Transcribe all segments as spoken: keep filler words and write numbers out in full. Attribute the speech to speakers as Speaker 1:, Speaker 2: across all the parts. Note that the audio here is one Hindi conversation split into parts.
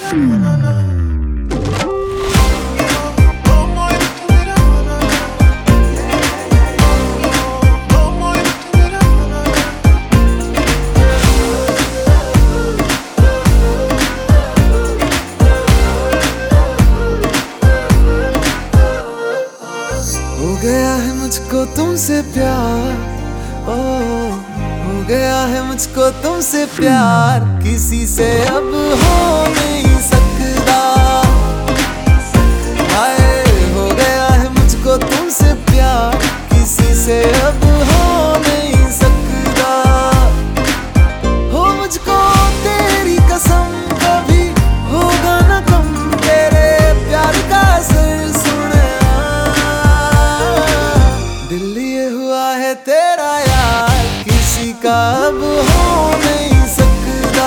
Speaker 1: हो गया है मुझको तुमसे प्यार, ओ हो गया है मुझको तुमसे प्यार, किसी से अब हो नहीं सकता। हाय हो गया है मुझको तुमसे प्यार, किसी से अब हो नहीं सकता। हो मुझको तेरी कसम कभी होगा न कम तेरे प्यार का असर सुने। दिल लिए हुआ है तेरा यार, किसी का अब हो नहीं सकता।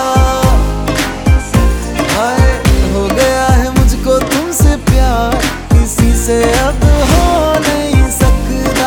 Speaker 1: हाय हो गया है मुझको तुमसे प्यार, किसी से अब हो नहीं सकता।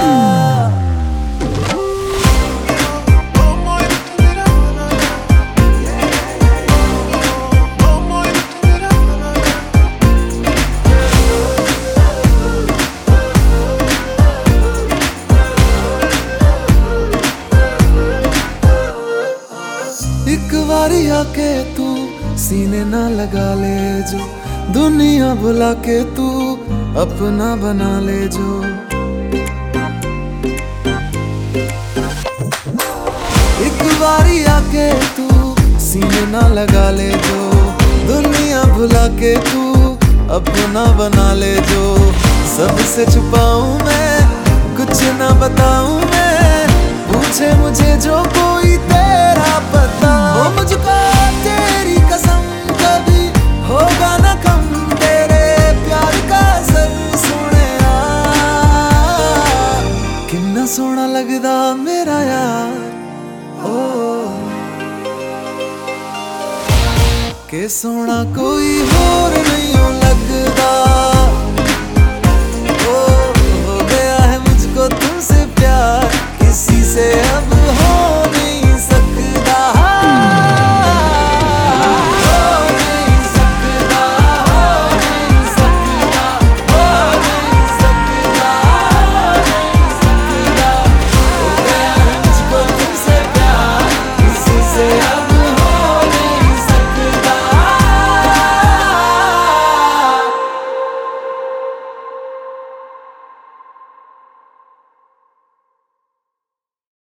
Speaker 1: एक बारी आके तू सीने ना लगा ले जो, दुनिया भुला के तू अपना बना ले जो। एक बारी आके तू सीने ना लगा ले जो, दुनिया भुला के तू अपना बना ले जो। सबसे छुपाऊं मैं कुछ ना बताऊं मैं, पूछे मुझे जो कोई तेरा पता। हो मुझको तेरी कसम कभी होगा न कम तेरे प्यार का असर सुने। कितना सोहना लगदा मेरा यार, ओ के सोहना कोई होर